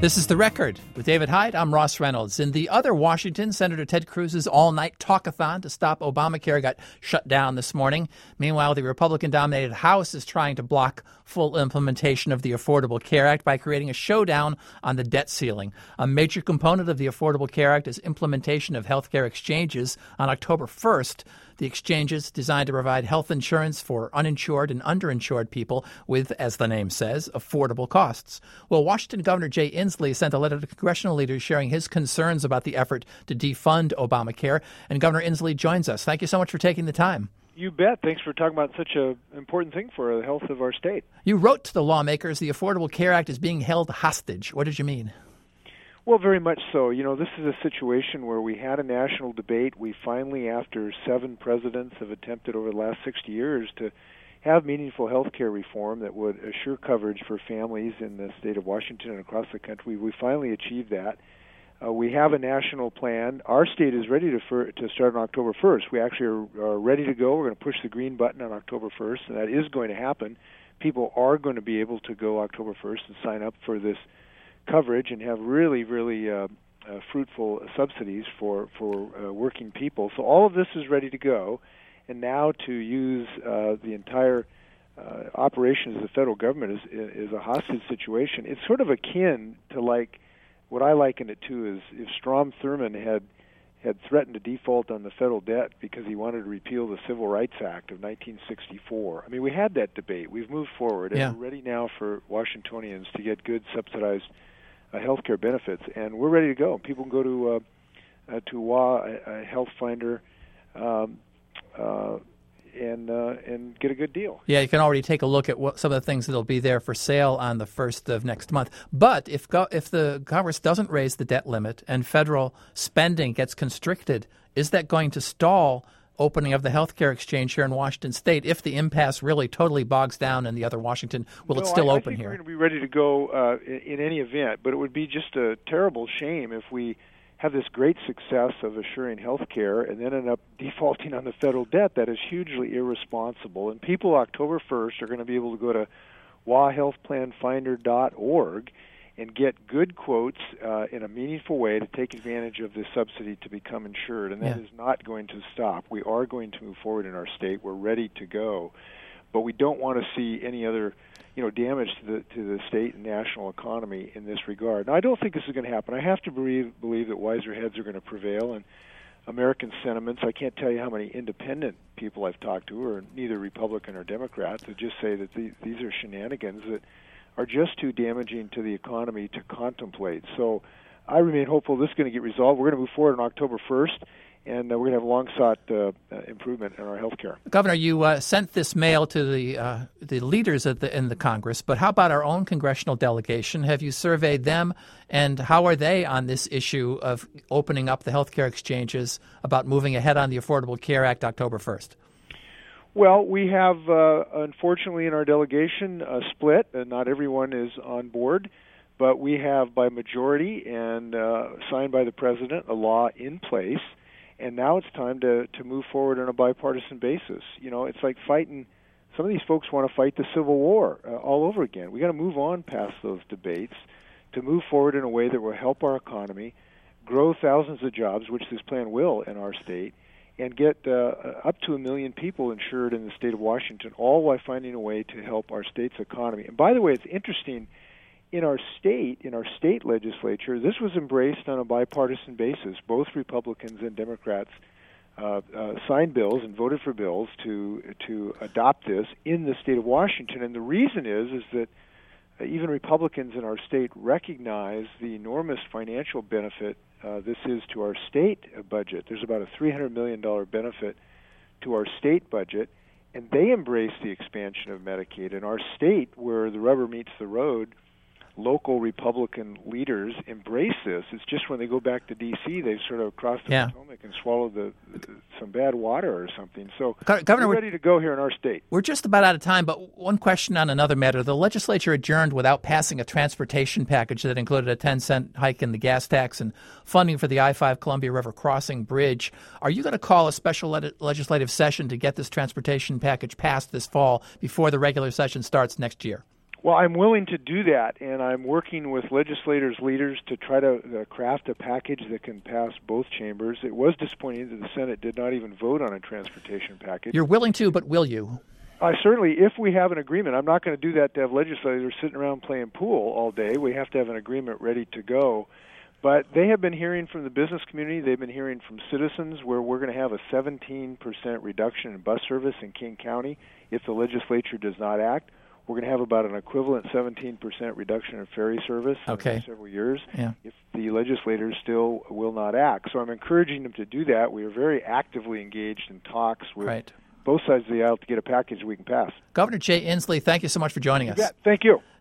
This is The Record with David Hyde. I'm Ross Reynolds. In the other Washington, Senator Ted Cruz's all-night talkathon to stop Obamacare got shut down this morning. Meanwhile, the Republican-dominated House is trying to block full implementation of the Affordable Care Act by creating a showdown on the debt ceiling. A major component of the Affordable Care Act is implementation of healthcare exchanges on October 1st. The exchanges designed to provide health insurance for uninsured and underinsured people with, as the name says, affordable costs. Well, Washington Governor Jay Inslee sent a letter to congressional leaders sharing his concerns about the effort to defund Obamacare. And Governor Inslee joins us. Thank you so much for taking the time. You bet. Thanks for talking about such an important thing for the health of our state. You wrote to the lawmakers the Affordable Care Act is being held hostage. What did you mean? Well, very much so. You know, this is a situation where we had a national debate. We finally, after 7 presidents, have attempted over the last 60 years to have meaningful health care reform that would assure coverage for families in the state of Washington and across the country. We finally achieved that. We have a national plan. Our state is ready to start on October 1st. We actually are ready to go. We're going to push the green button on October 1st, and that is going to happen. People are going to be able to go October 1st and sign up for this coverage and have really fruitful subsidies for working people. So all of this is ready to go, and now to use the entire operations of the federal government is a hostage situation. It's sort of akin to, like, what I liken it to is if Strom Thurmond had threatened to default on the federal debt because he wanted to repeal the Civil Rights Act of 1964. I mean, we had that debate. We've moved forward, and we're ready now for Washingtonians to get good subsidized health care benefits, and we're ready to go. People can go to WA Health Finder and get a good deal. Yeah, you can already take a look at what some of the things that'll be there for sale on the 1st of next month. But if the Congress doesn't raise the debt limit and federal spending gets constricted, is that going to stall opening of the healthcare exchange here in Washington State? If the impasse really totally bogs down in the other Washington, will it still open here? I think we're going to be ready to go in any event, but it would be just a terrible shame if we have this great success of assuring health care and then end up defaulting on the federal debt. That is hugely irresponsible. And people October 1st are going to be able to go to wahealthplanfinder.org and get good quotes in a meaningful way to take advantage of this subsidy to become insured. And that is not going to stop. We are going to move forward in our state. We're ready to go. But we don't want to see any other damage to the state and national economy in this regard. Now, I don't think this is going to happen. I have to believe that wiser heads are going to prevail, and American sentiments. I can't tell you how many independent people I've talked to, who are neither Republican or Democrat, who just say that these are shenanigans that are just too damaging to the economy to contemplate. So I remain hopeful this is going to get resolved. We're going to move forward on October 1st, and we're going to have long-sought improvement in our health care. Governor, you sent this mail to the leaders in the Congress, but how about our own congressional delegation? Have you surveyed them, and how are they on this issue of opening up the health care exchanges, about moving ahead on the Affordable Care Act October 1st? Well, we have, unfortunately, in our delegation, a split, and not everyone is on board. But we have, by majority and signed by the President, a law in place. And now it's time to move forward on a bipartisan basis. You know, it's like fighting. Some of these folks want to fight the Civil War all over again. We got to move on past those debates to move forward in a way that will help our economy, grow thousands of jobs, which this plan will in our state, and get up to 1 million people insured in the state of Washington, all while finding a way to help our state's economy. And by the way, it's interesting, in our state legislature, this was embraced on a bipartisan basis. Both Republicans and Democrats signed bills and voted for bills to adopt this in the state of Washington. And the reason is that even Republicans in our state recognize the enormous financial benefit this is to our state budget. There's about a $300 million benefit to our state budget, and they embrace the expansion of Medicaid. In our state, where the rubber meets the road, local Republican leaders embrace this. It's just when they go back to D.C., they've sort of crossed the Potomac and swallowed some bad water or something. So Governor, we're ready to go here in our state. We're just about out of time, but one question on another matter. The legislature adjourned without passing a transportation package that included a 10-cent hike in the gas tax and funding for the I-5 Columbia River Crossing Bridge. Are you going to call a special legislative session to get this transportation package passed this fall before the regular session starts next year? Well, I'm willing to do that, and I'm working with leaders to try to craft a package that can pass both chambers. It was disappointing that the Senate did not even vote on a transportation package. You're willing to, but will you? I certainly, if we have an agreement, I'm not going to do that to have legislators sitting around playing pool all day. We have to have an agreement ready to go. But they have been hearing from the business community. They've been hearing from citizens where we're going to have a 17% reduction in bus service in King County if the legislature does not act. We're going to have about an equivalent 17% reduction in ferry service in several years if the legislators still will not act. So I'm encouraging them to do that. We are very actively engaged in talks with both sides of the aisle to get a package we can pass. Governor Jay Inslee, thank you so much for joining us. Thank you.